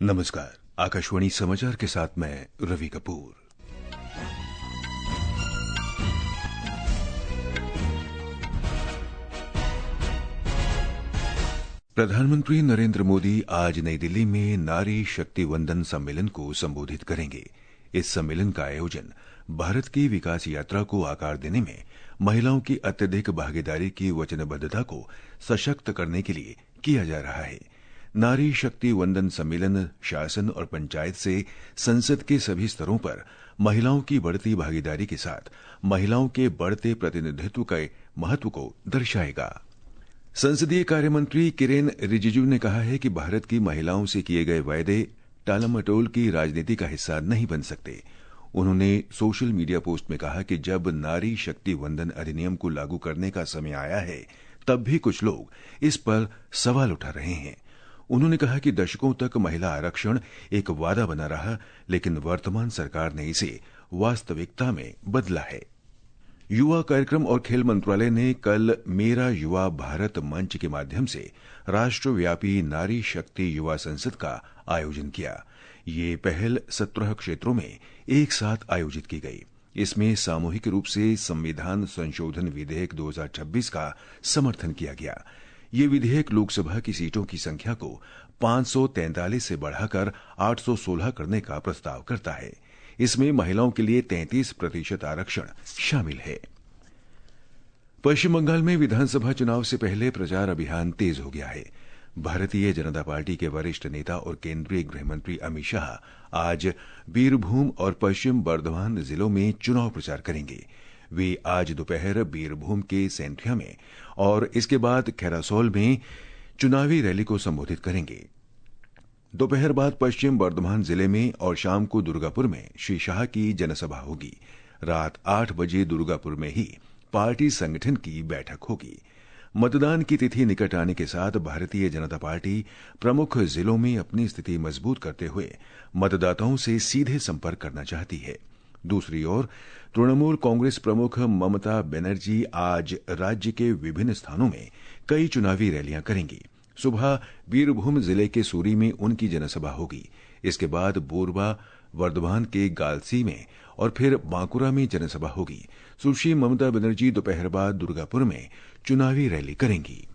नमस्कार। आकाशवाणी समाचार के साथ मैं रवि कपूर। प्रधानमंत्री नरेंद्र मोदी आज नई दिल्ली में नारी शक्ति वंदन सम्मेलन को संबोधित करेंगे। इस सम्मेलन का आयोजन भारत की विकास यात्रा को आकार देने में महिलाओं की अत्यधिक भागीदारी की वचनबद्धता को सशक्त करने के लिए किया जा रहा है। नारी शक्ति वंदन सम्मेलन शासन और पंचायत से संसद के सभी स्तरों पर महिलाओं की बढ़ती भागीदारी के साथ महिलाओं के बढ़ते प्रतिनिधित्व के महत्व को दर्शाएगा। संसदीय कार्य मंत्री किरेन रिजिजू ने कहा है कि भारत की महिलाओं से किए गए वायदे टालमटोल की राजनीति का हिस्सा नहीं बन सकते। उन्होंने सोशल मीडिया पोस्ट में कहा कि जब नारी शक्ति वंदन अधिनियम को लागू करने का समय आया है, तब भी कुछ लोग इस पर सवाल उठा रहे हैं। उन्होंने कहा कि दशकों तक महिला आरक्षण एक वादा बना रहा, लेकिन वर्तमान सरकार ने इसे वास्तविकता में बदला है। युवा कार्यक्रम और खेल मंत्रालय ने कल मेरा युवा भारत मंच के माध्यम से राष्ट्रव्यापी नारी शक्ति युवा संसद का आयोजन किया। ये पहल 17 क्षेत्रों में एक साथ आयोजित की गई। इसमें सामूहिक रूप से संविधान संशोधन विधेयक 2026 का समर्थन किया गया। ये विधेयक लोकसभा की सीटों की संख्या को 543 से बढ़ाकर 816 करने का प्रस्ताव करता है। इसमें महिलाओं के लिए 33% आरक्षण शामिल है। पश्चिम बंगाल में विधानसभा चुनाव से पहले प्रचार अभियान तेज हो गया है। भारतीय जनता पार्टी के वरिष्ठ नेता और केंद्रीय गृह मंत्री अमित शाह आज बीरभूम और पश्चिम बर्धमान जिलों में चुनाव प्रचार करेंगे। वे आज दोपहर बीरभूम के सेंथिया में और इसके बाद खैरासोल में चुनावी रैली को संबोधित करेंगे। दोपहर बाद पश्चिम बर्धमान जिले में और शाम को दुर्गापुर में श्री शाह की जनसभा होगी। रात 8 बजे दुर्गापुर में ही पार्टी संगठन की बैठक होगी। मतदान की तिथि निकट आने के साथ भारतीय जनता पार्टी प्रमुख जिलों में अपनी स्थिति मजबूत करते हुए मतदाताओं से सीधे संपर्क करना चाहती है। दूसरी ओर तृणमूल कांग्रेस प्रमुख ममता बनर्जी आज राज्य के विभिन्न स्थानों में कई चुनावी रैलियां करेंगी। सुबह बीरभूम जिले के सूरी में उनकी जनसभा होगी। इसके बाद बोरबा वर्धमान के गालसी में और फिर बांकुरा में जनसभा होगी। सुश्री ममता बनर्जी दोपहर बाद दुर्गापुर में चुनावी रैली करेंगी।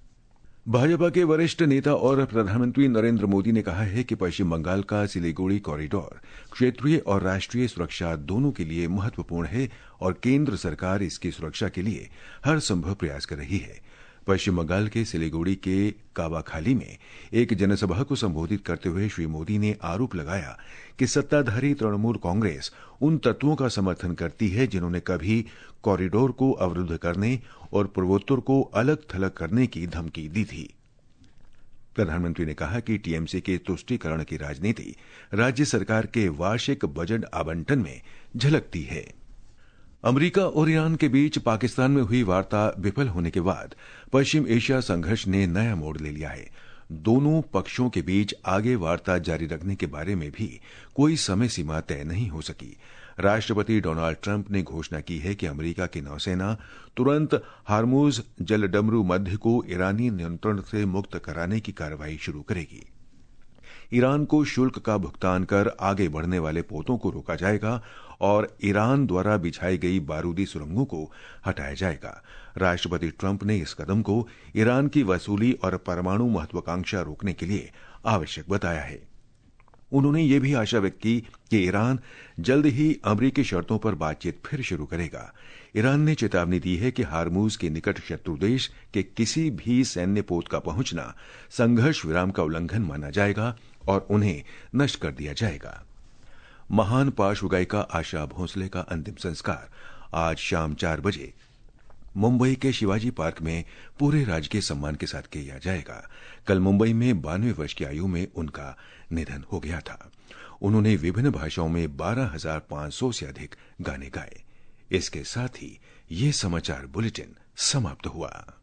भाजपा के वरिष्ठ नेता और प्रधानमंत्री नरेंद्र मोदी ने कहा है कि पश्चिम बंगाल का सिलीगुड़ी कॉरिडोर क्षेत्रीय और राष्ट्रीय सुरक्षा दोनों के लिए महत्वपूर्ण है और केंद्र सरकार इसकी सुरक्षा के लिए हर संभव प्रयास कर रही है। पश्चिम बंगाल के सिलीगुड़ी के काबाखाली में एक जनसभा को संबोधित करते हुए श्री मोदी ने आरोप लगाया कि सत्ताधारी तृणमूल कांग्रेस उन तत्वों का समर्थन करती है जिन्होंने कभी कॉरिडोर को अवरुद्ध करने और पूर्वोत्तर को अलग थलग करने की धमकी दी थी। प्रधानमंत्री ने कहा कि टीएमसी के तुष्टीकरण की राजनीति राज्य सरकार के वार्षिक बजट आवंटन में झलकती है। अमेरिका और ईरान के बीच पाकिस्तान में हुई वार्ता विफल होने के बाद पश्चिम एशिया संघर्ष ने नया मोड़ ले लिया है। दोनों पक्षों के बीच आगे वार्ता जारी रखने के बारे में भी कोई समय सीमा तय नहीं हो सकी। राष्ट्रपति डोनाल्ड ट्रंप ने घोषणा की है कि अमेरिका की नौसेना तुरंत हार्मुज जलडमरू मध्य को ईरानी नियंत्रण से मुक्त कराने की कार्रवाई शुरू करेगी। ईरान को शुल्क का भुगतान कर आगे बढ़ने वाले पोतों को रोका जाएगा और ईरान द्वारा बिछाई गई बारूदी सुरंगों को हटाया जाएगा। राष्ट्रपति ट्रंप ने इस कदम को ईरान की वसूली और परमाणु महत्वाकांक्षा रोकने के लिए आवश्यक बताया है। उन्होंने ये भी आशा व्यक्त की कि ईरान जल्द ही अमेरिकी शर्तों पर बातचीत फिर शुरू करेगा। ईरान ने चेतावनी दी है कि हार्मुज के निकट शत्रु देश के किसी भी सैन्य पोत का पहुंचना संघर्ष विराम का उल्लंघन माना जाएगा और उन्हें नष्ट कर दिया जाएगा। महान पार्श्व गायिका आशा भोसले का अंतिम संस्कार आज शाम 4 बजे मुंबई के शिवाजी पार्क में पूरे राजकीय सम्मान के साथ किया जाएगा। कल मुंबई में 92 वर्ष की आयु में उनका निधन हो गया था। उन्होंने विभिन्न भाषाओं में 12,500 से अधिक गाने गाए। इसके साथ ही ये समाचार बुलेटिन समाप्त हुआ।